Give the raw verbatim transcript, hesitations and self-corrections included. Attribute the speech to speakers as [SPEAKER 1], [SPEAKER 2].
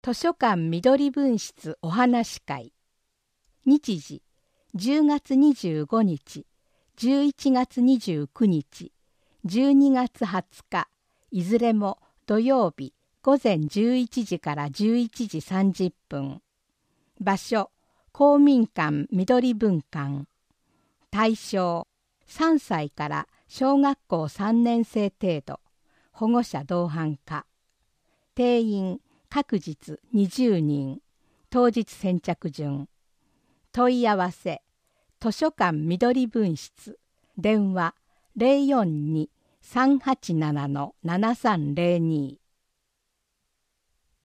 [SPEAKER 1] 図書館緑分室お話会。日時じゅうがつにじゅうごにち、じゅういちがつにじゅうくにち、じゅうにがつはつか、いずれも土曜日ごぜんじゅういちじからじゅういちじさんじゅっぷん。場所、公民館緑分館。対象、さんさいから小学校さんねんせい程度。保護者同伴可。定員、各日にじゅうにん。当日先着順。問い合わせ、図書館緑分室。電話 ゼロよんに さんはちなな ななさんゼロに。